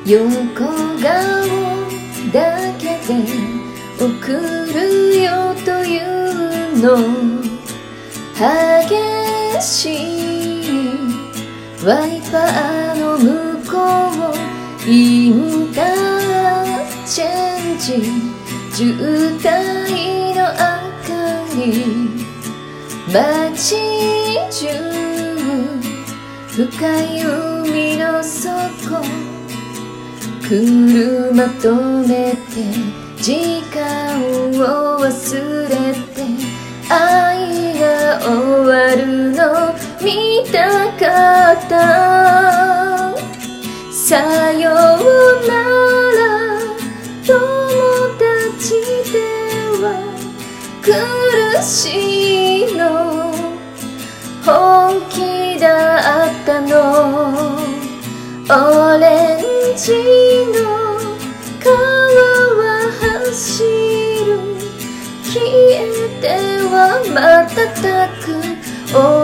横顔だけで送るよというの激しいワイパーの向こうインターチェンジ渋滞の明かり街中深い海の底車止めて時間を忘れて愛が終わるの見たかったさようなら友達では苦しいの本気だったのオレンジの川は走る消えては瞬く